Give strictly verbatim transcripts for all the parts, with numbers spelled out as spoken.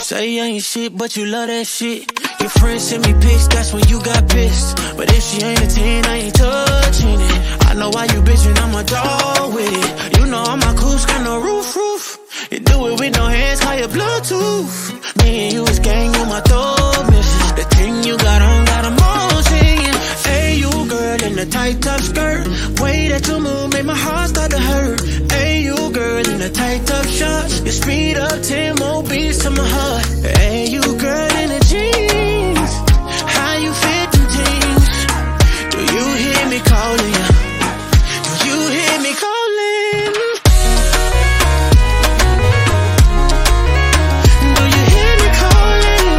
Say you ain't shit, but you love that shit. Your friends send me pics, that's when you got pissed. But if she ain't a ten, I ain't touching it. I know why you bitchin', I'm a dog with it. You know I'm a coos, got no roof, roof. You do it with no hands, call your Bluetooth. Me and you is gang, you my dog missus. The thing you got on, got them all singing. Hey, you girl in the tight top skirt. Way that you move, make my heart start to hurt. Hey, you girl in the tight top shorts. You speed up ten more beats to my heart. Hey, you girl in the jeans. How you fit them jeans? Do you hear me calling you? Do you hear me calling? Do you hear me calling?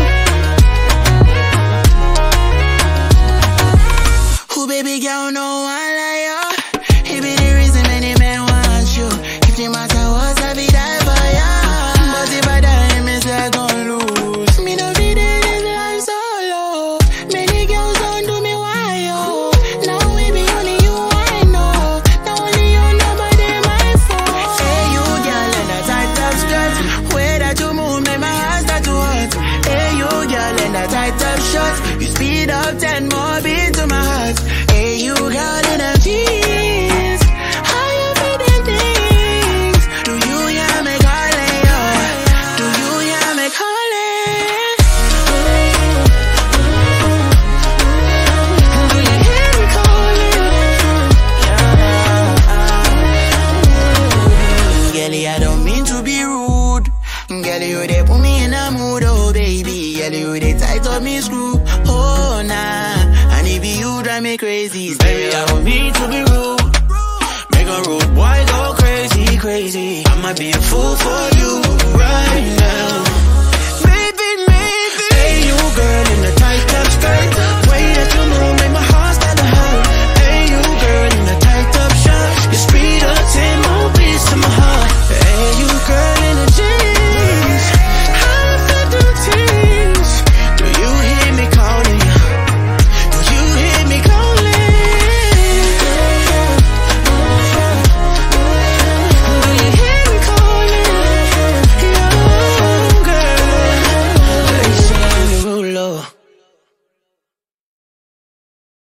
Who baby girl know I like you? He be the reason many men want you. If the matter was I be die for ya. But if I die, me say I gon' lose. Me no be there in life solo. Many girls don't do me why yo. Now we be only you I know. Now only you nobody my fault. Hey you girl in that tight top skirt. Way that you move make my heart start to hurt. Hey you girl in that tight top shorts. You speed up ten more beats to my heart. Hey you girl in them jeans. How you fit them things? Do you hear me calling yo? Do you hear me calling? Do you hear me calling? Girlie, I don't mean to be rude. Girlie, you they put me in a mood, oh baby. Girlie, you they tight up me screw. Oh nah, and if you drive me crazy, baby, I don't mean to be rude. Make a rude boy go crazy, crazy. I might be a fool for you right now.